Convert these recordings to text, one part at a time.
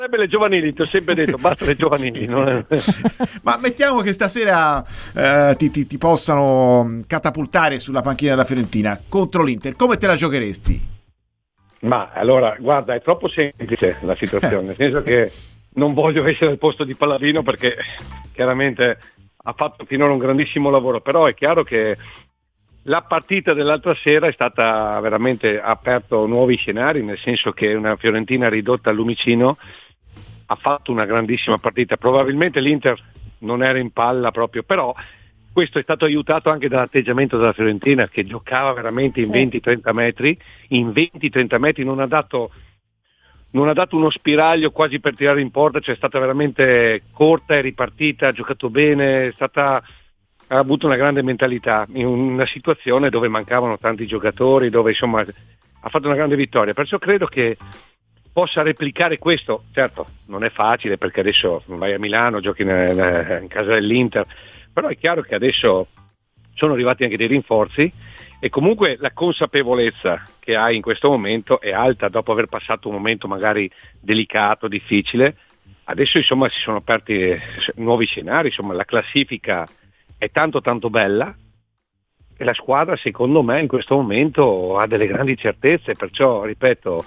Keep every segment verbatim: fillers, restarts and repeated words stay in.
Le giovanili, ti ho sempre detto, basta le giovanili. Non è... Ma mettiamo che stasera eh, ti, ti, ti possano catapultare sulla panchina della Fiorentina contro l'Inter, come te la giocheresti? Ma allora, guarda, è troppo semplice la situazione, nel senso che non voglio essere al posto di Palladino perché chiaramente ha fatto finora un grandissimo lavoro, però è chiaro che la partita dell'altra sera è stata veramente, ha aperto nuovi scenari, nel senso che una Fiorentina ridotta al lumicino ha fatto una grandissima partita. Probabilmente l'Inter non era in palla proprio, però questo è stato aiutato anche dall'atteggiamento della Fiorentina, che giocava veramente in sì. venti trenta metri, in venti trenta metri non ha dato non ha dato uno spiraglio quasi per tirare in porta, cioè è stata veramente corta, è ripartita, ha giocato bene, è stata, ha avuto una grande mentalità in una situazione dove mancavano tanti giocatori, dove insomma ha fatto una grande vittoria, perciò credo che possa replicare questo. Certo, non è facile perché adesso vai a Milano, giochi in, in casa dell'Inter, però è chiaro che adesso sono arrivati anche dei rinforzi e comunque la consapevolezza che hai in questo momento è alta dopo aver passato un momento magari delicato, difficile. Adesso insomma si sono aperti nuovi scenari, insomma la classifica è tanto tanto bella e la squadra secondo me in questo momento ha delle grandi certezze, perciò ripeto,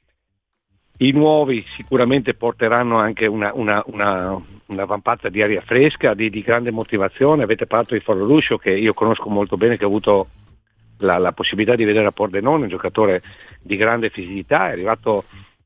i nuovi sicuramente porteranno anche una, una, una, una vampata di aria fresca, di, di grande motivazione. Avete parlato di Forloruscio, che io conosco molto bene, che ho avuto la, la possibilità di vedere a Pordenone, un giocatore di grande fisicità, è arrivato,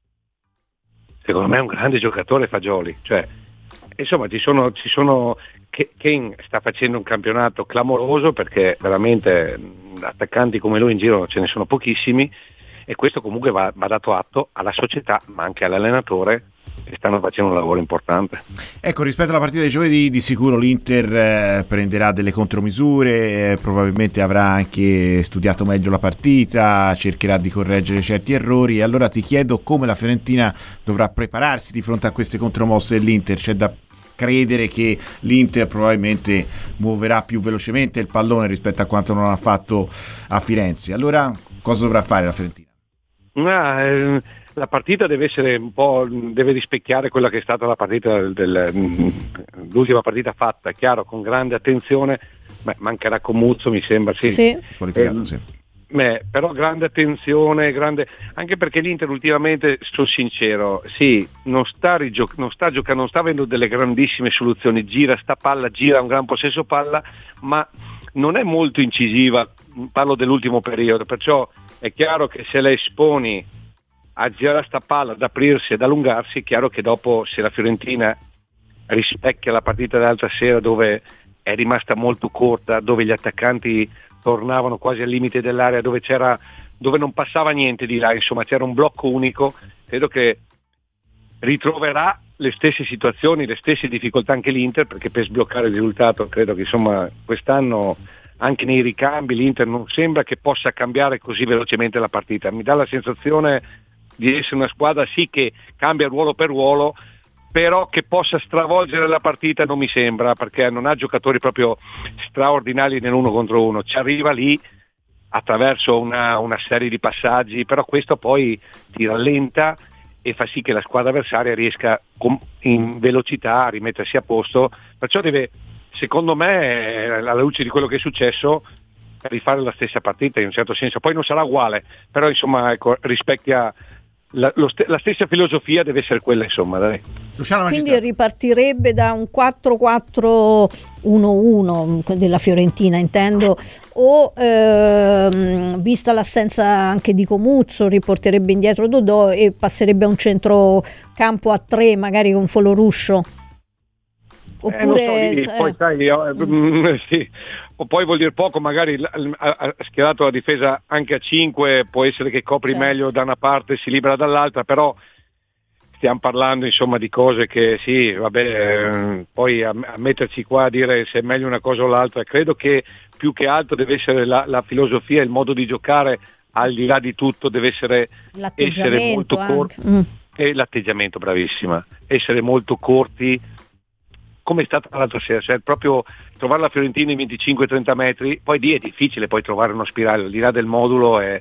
secondo me è un grande giocatore Fagioli, cioè, insomma ci sono, ci sono Kane sta facendo un campionato clamoroso perché veramente attaccanti come lui in giro ce ne sono pochissimi. E questo comunque va, va dato atto alla società ma anche all'allenatore, che stanno facendo un lavoro importante. Ecco, rispetto alla partita di giovedì di sicuro l'Inter eh, prenderà delle contromisure, eh, probabilmente avrà anche studiato meglio la partita, cercherà di correggere certi errori. Allora ti chiedo come la Fiorentina dovrà prepararsi di fronte a queste contromosse dell'Inter. C'è da credere che l'Inter probabilmente muoverà più velocemente il pallone rispetto a quanto non ha fatto a Firenze. Allora cosa dovrà fare la Fiorentina? Ah, eh, la partita deve essere un po', deve rispecchiare quella che è stata la partita del, del, l'ultima partita fatta, chiaro, con grande attenzione. Beh, mancherà Comuzzo, mi sembra, sì, sì. Qualificato, eh, sì. Beh, però grande attenzione, grande, anche perché l'Inter ultimamente, sono sincero, sì, non sta, rigio- non sta giocando, non sta avendo delle grandissime soluzioni, gira sta palla, gira un gran possesso palla, ma non è molto incisiva, parlo dell'ultimo periodo, perciò è chiaro che se la esponi a girare sta palla, ad aprirsi, ad allungarsi, è chiaro che dopo, se la Fiorentina rispecchia la partita dell'altra sera dove è rimasta molto corta, dove gli attaccanti tornavano quasi al limite dell'area, dove c'era, dove non passava niente di là, insomma c'era un blocco unico, credo che ritroverà le stesse situazioni, le stesse difficoltà anche l'Inter, perché per sbloccare il risultato credo che insomma quest'anno anche nei ricambi l'Inter non sembra che possa cambiare così velocemente la partita. Mi dà la sensazione di essere una squadra sì che cambia ruolo per ruolo, però che possa stravolgere la partita non mi sembra, perché non ha giocatori proprio straordinari nell'uno contro uno, ci arriva lì attraverso una, una serie di passaggi, però questo poi ti rallenta e fa sì che la squadra avversaria riesca in velocità a rimettersi a posto, perciò deve, secondo me, alla luce di quello che è successo, rifare la stessa partita in un certo senso. Poi non sarà uguale, però insomma ecco, rispecchia la, lo st- la stessa filosofia, deve essere quella, insomma, dai. Quindi ripartirebbe da un quattro quattro uno uno della Fiorentina, intendo, o ehm, vista l'assenza anche di Comuzzo riporterebbe indietro Dodò e passerebbe a un centrocampo a tre, magari con Foloruscio. Oppure eh, so, poi sai, io, mm. sì. O poi vuol dire poco, magari ha schierato la difesa anche a cinque, può essere che copri certo. meglio da una parte, si libera dall'altra, però stiamo parlando insomma di cose che sì, vabbè, eh, poi a, a metterci qua a dire se è meglio una cosa o l'altra, credo che più che altro deve essere la, la filosofia, il modo di giocare, al di là di tutto deve essere, essere molto corti, mm. e l'atteggiamento, bravissima, essere molto corti, come è stata l'altra sera, cioè proprio trovare la Fiorentina in venticinque trenta metri, poi lì è difficile poi trovare uno spiraglio, al di là del modulo è,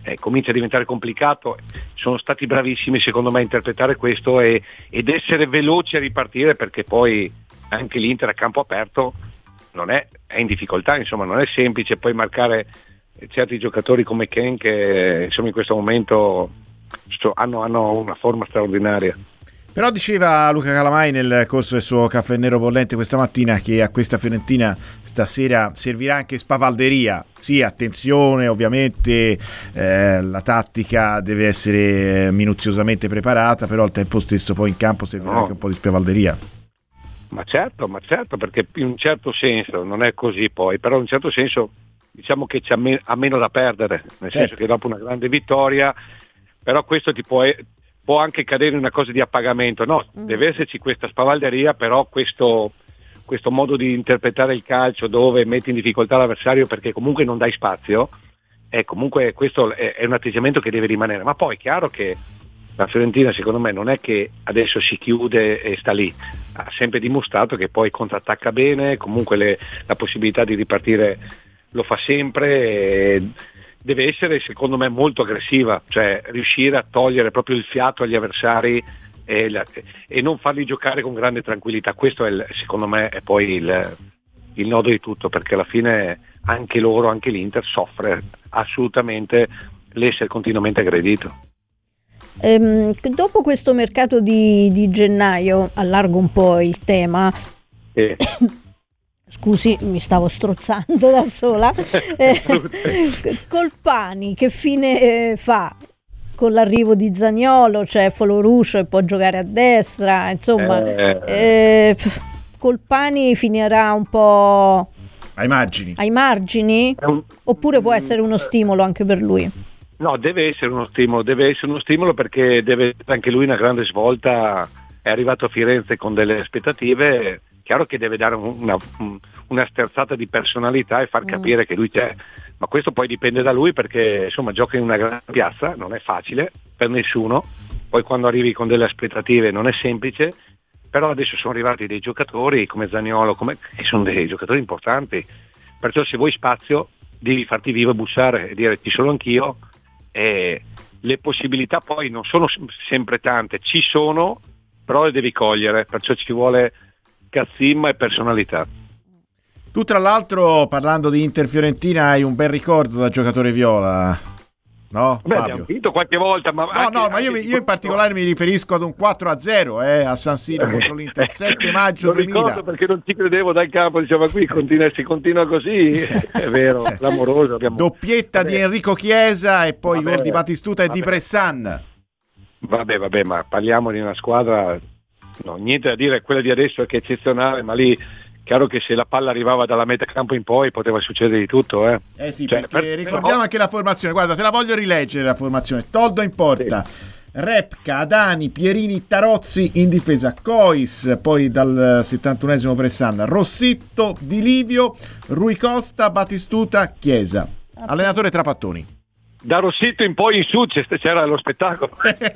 eh, comincia a diventare complicato. Sono stati bravissimi secondo me a interpretare questo e, ed essere veloci a ripartire, perché poi anche l'Inter a campo aperto non è, è in difficoltà, insomma non è semplice poi marcare certi giocatori come Ken che insomma in questo momento sto, hanno, hanno una forma straordinaria. Però diceva Luca Calamai nel corso del suo caffè nero bollente questa mattina che a questa Fiorentina stasera servirà anche spavalderia. Sì, attenzione, ovviamente eh, la tattica deve essere minuziosamente preparata, però al tempo stesso poi in campo servirà no. anche un po' di spavalderia. Ma certo, ma certo, perché in un certo senso non è così poi, però in un certo senso diciamo che c'ha me- ha meno da perdere, nel certo. senso che dopo una grande vittoria, però questo ti può... può anche cadere in una cosa di appagamento, no, mm. deve esserci questa spavalderia, però questo, questo modo di interpretare il calcio dove metti in difficoltà l'avversario perché comunque non dai spazio, è comunque questo è, è un atteggiamento che deve rimanere, ma poi è chiaro che la Fiorentina secondo me non è che adesso si chiude e sta lì, ha sempre dimostrato che poi contrattacca bene, comunque le, la possibilità di ripartire lo fa sempre, e, deve essere secondo me molto aggressiva, cioè riuscire a togliere proprio il fiato agli avversari e, la, e non farli giocare con grande tranquillità. Questo è il, secondo me è poi il, il nodo di tutto, perché alla fine anche loro, anche l'Inter soffre assolutamente l'essere continuamente aggredito. Ehm, dopo questo mercato di, di gennaio, allargo un po' il tema, eh. Scusi, mi stavo strozzando da sola. Eh, Colpani, che fine eh, fa con l'arrivo di Zaniolo? C'è Foloruscio e può giocare a destra, insomma, eh. Eh, Colpani finirà un po' ai margini, ai margini? Un... oppure può essere uno stimolo anche per lui? No, deve essere uno stimolo, deve essere uno stimolo perché deve anche lui una grande svolta. È arrivato a Firenze con delle aspettative. Chiaro che deve dare una, una sterzata di personalità e far capire mm. che lui c'è, ma questo poi dipende da lui, perché insomma gioca in una grande piazza, non è facile per nessuno, poi quando arrivi con delle aspettative non è semplice, però adesso sono arrivati dei giocatori come Zaniolo, come, che sono dei giocatori importanti, perciò se vuoi spazio devi farti vivo e bussare e dire ci sono anch'io, e le possibilità poi non sono sempre tante, ci sono, però le devi cogliere, perciò ci vuole cazzimma e personalità. Tu tra l'altro, parlando di Inter Fiorentina, hai un bel ricordo da giocatore viola, no? Beh, abbiamo vinto qualche volta, ma no, anche, no, ma io, io in particolare mi riferisco ad un quattro a zero eh, a San Siro contro l'Inter, sette maggio duemila. Lo ricordo perché non ci credevo dal campo, diceva qui continua, si continua così, è vero, clamoroso. Abbiamo... Doppietta vabbè. Di Enrico Chiesa e poi vabbè, gol di Batistuta e vabbè. Di Bressan. Vabbè, vabbè, ma parliamo di una squadra, no, niente da dire, quella di adesso è che è eccezionale, ma lì chiaro che se la palla arrivava dalla metà campo in poi poteva succedere di tutto, eh. Eh sì, cioè, perché per... ricordiamo però... anche la formazione, guarda, te la voglio rileggere la formazione. Toldo in porta, sì. Repka, Adani, Pierini, Tarozzi in difesa, Cois, poi dal settantunesimo Bressan, Rossitto, Di Livio, Rui Costa, Batistuta, Chiesa. Allenatore Trapattoni. Da Rossitto in poi in su c'era lo spettacolo.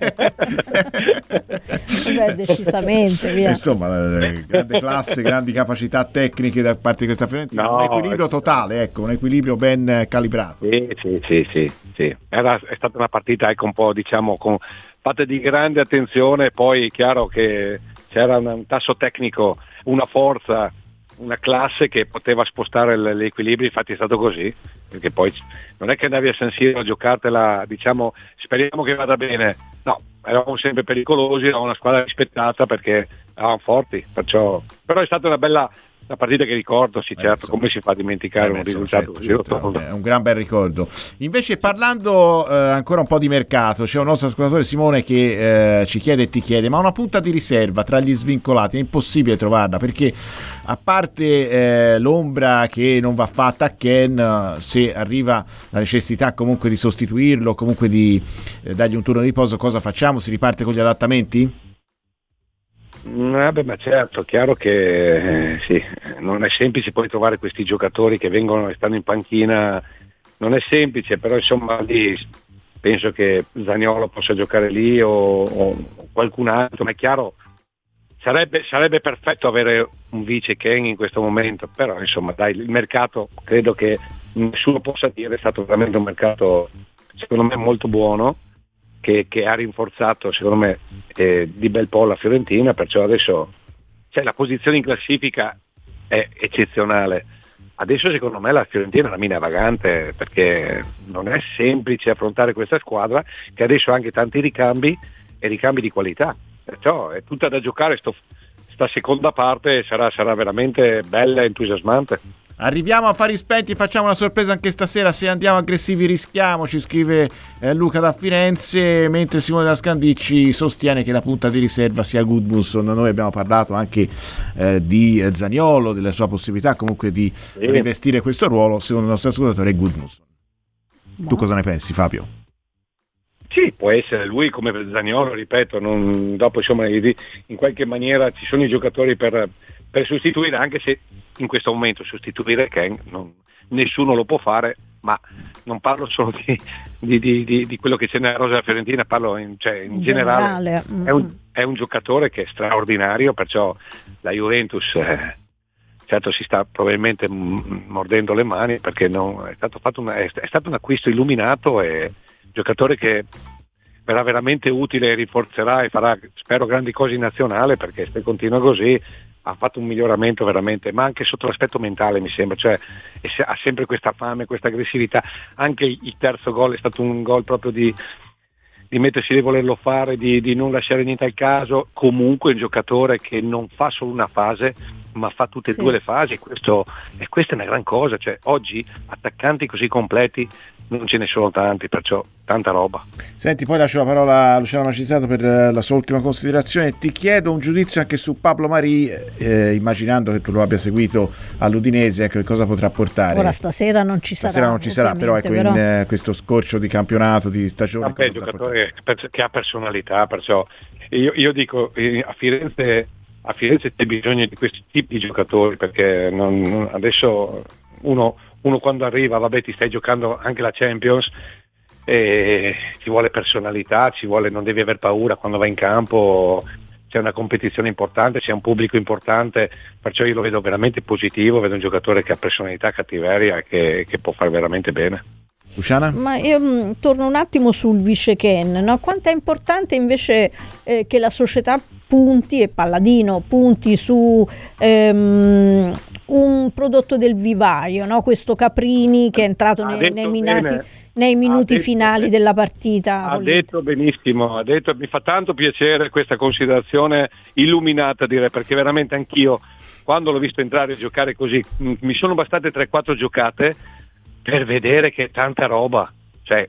Beh, decisamente, via. Insomma, grande classe, grandi capacità tecniche da parte di questa Fiorentina, no, un equilibrio totale, ecco, un equilibrio ben calibrato. Sì, sì, sì, sì, sì. Era, è stata una partita ecco un po' diciamo con, fatta di grande attenzione, poi è chiaro che c'era un, un tasso tecnico, una forza, una classe che poteva spostare l'equilibrio, infatti è stato così, perché poi non è che andavi a San Siro a giocartela, diciamo, speriamo che vada bene, no, eravamo sempre pericolosi, eravamo una squadra rispettata perché eravamo forti, perciò, però è stata una bella una partita che ricordo, sì, certo, eh, come si fa a dimenticare eh, un risultato così certo, certo, è un gran bel ricordo. Invece parlando eh, ancora un po' di mercato, c'è un nostro ascoltatore Simone che eh, ci chiede e ti chiede, ma una punta di riserva tra gli svincolati è impossibile trovarla, perché a parte eh, l'ombra che non va fatta a Ken, se arriva la necessità comunque di sostituirlo, comunque di eh, dargli un turno di riposo, cosa facciamo? Si riparte con gli adattamenti? Vabbè, ma certo, chiaro che eh, sì, non è semplice poi trovare questi giocatori che vengono e stanno in panchina, non è semplice, però insomma lì penso che Zaniolo possa giocare lì o, o qualcun altro, ma è chiaro sarebbe, sarebbe perfetto avere un vice Ken in questo momento, però insomma dai, il mercato credo che nessuno possa dire è stato veramente un mercato secondo me molto buono, che, che ha rinforzato secondo me eh, di bel po' la Fiorentina, perciò adesso cioè, la posizione in classifica è eccezionale. Adesso secondo me la Fiorentina è una mina vagante, perché non è semplice affrontare questa squadra che adesso ha anche tanti ricambi e ricambi di qualità, perciò è tutta da giocare. Sto, sta seconda parte sarà, sarà veramente bella e entusiasmante. Arriviamo a fari spenti, facciamo una sorpresa anche stasera, se andiamo aggressivi rischiamo, ci scrive eh, Luca da Firenze, mentre Simone da Scandicci sostiene che la punta di riserva sia Gudmundsson. Noi abbiamo parlato anche eh, di Zaniolo, della sua possibilità comunque di sì. rivestire questo ruolo. Secondo il nostro ascoltatore è Gudmundsson. No. Tu cosa ne pensi, Fabio? Sì, può essere lui come Zaniolo, ripeto, non, dopo insomma in qualche maniera ci sono i giocatori per, per sostituire, anche se in questo momento sostituire Ken non, nessuno lo può fare, ma non parlo solo di, di, di, di, di quello che c'è nella rosa Fiorentina, parlo in, cioè, in, in generale, generale. Mm. È, un, è un giocatore che è straordinario, perciò la Juventus eh, certo si sta probabilmente mordendo le mani, perché non, è, stato fatto una, è, è stato un acquisto illuminato e giocatore che verrà veramente utile, rinforzerà e farà spero grandi cose in nazionale, perché se continua così ha fatto un miglioramento veramente, ma anche sotto l'aspetto mentale mi sembra, cioè ha sempre questa fame, questa aggressività. Anche il terzo gol è stato un gol proprio di, di mettersi di volerlo fare, di, di non lasciare niente al caso. Comunque è un giocatore che non fa solo una fase, ma fa tutte e sì. due le fasi, e, questo, e questa è una gran cosa, cioè oggi attaccanti così completi non ce ne sono tanti, perciò tanta roba. Senti, poi lascio la parola a Luciano Macitato per la sua ultima considerazione. Ti chiedo un giudizio anche su Pablo Marì, eh, immaginando che tu lo abbia seguito all'Udinese, ecco, che cosa potrà portare. Ora stasera non ci sarà, stasera non ci sarà, però ecco però... in eh, questo scorcio di campionato, di stagione. Vabbè, un giocatore che ha personalità, perciò io, io dico a Firenze a Firenze c'è bisogno di questi tipi di giocatori, perché non, non, adesso uno, uno quando arriva, vabbè, ti stai giocando anche la Champions e ci vuole personalità, ci vuole, non devi aver paura quando vai in campo, c'è una competizione importante, c'è un pubblico importante, perciò io lo vedo veramente positivo, vedo un giocatore che ha personalità, cattiveria e che, che può fare veramente bene. Luciana? Ma io mh, torno un attimo sul vice Ken, no? Quanto è importante invece eh, che la società punti e Palladino punti su ehm, un prodotto del vivaio, no? Questo Caprini che è entrato nei, nei, minati, nei minuti detto, finali della partita. Ha detto benissimo, ha detto, mi fa tanto piacere questa considerazione illuminata, direi, perché veramente anch'io quando l'ho visto entrare e giocare così mh, mi sono bastate tre quattro giocate per vedere che è tanta roba, cioè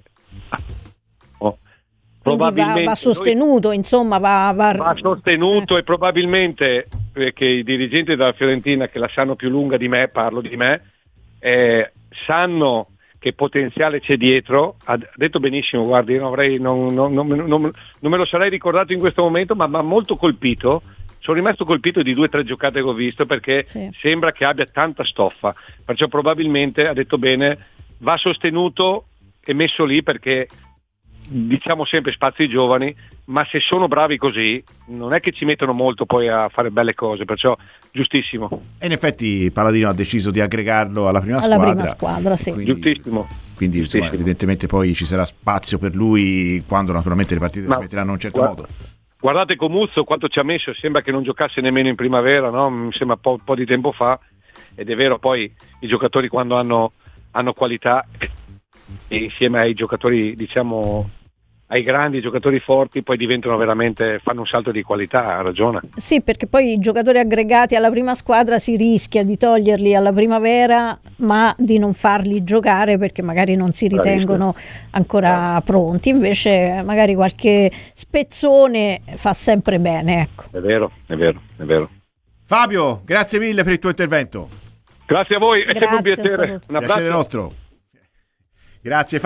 oh, probabilmente va, va sostenuto, noi, insomma va, va... va sostenuto eh. E probabilmente perché i dirigenti della Fiorentina, che la sanno più lunga di me, parlo di me, eh, sanno che potenziale c'è dietro. Ha detto benissimo, guardi, non, avrei, non, non, non, non, non me lo sarei ricordato in questo momento, ma mi ha molto colpito. Sono rimasto colpito di due o tre giocate che ho visto, perché sì. Sembra che abbia tanta stoffa, perciò probabilmente, ha detto bene, va sostenuto e messo lì, perché diciamo sempre spazi giovani, ma se sono bravi così non è che ci mettono molto poi a fare belle cose, perciò giustissimo. E in effetti Palladino ha deciso di aggregarlo alla prima alla squadra, prima squadra sì. Quindi, giustissimo quindi giustissimo. Insomma, evidentemente poi ci sarà spazio per lui quando naturalmente le partite ma, si metteranno in un certo guarda, modo. Guardate Comuzzo quanto ci ha messo, sembra che non giocasse nemmeno in primavera, no? Mi sembra un po', un po' di tempo fa, ed è vero, poi i giocatori quando hanno, hanno qualità, e insieme ai giocatori, diciamo, ai grandi giocatori forti, poi diventano veramente, fanno un salto di qualità, ha ragione. Sì, perché poi i giocatori aggregati alla prima squadra si rischia di toglierli alla primavera, ma di non farli giocare perché magari non si ritengono ancora eh. pronti, invece magari qualche spezzone fa sempre bene, ecco. È vero, è vero, è vero. Fabio, grazie mille per il tuo intervento. Grazie a voi, è sempre un piacere. Un un abbraccio. Piacere nostro. Grazie.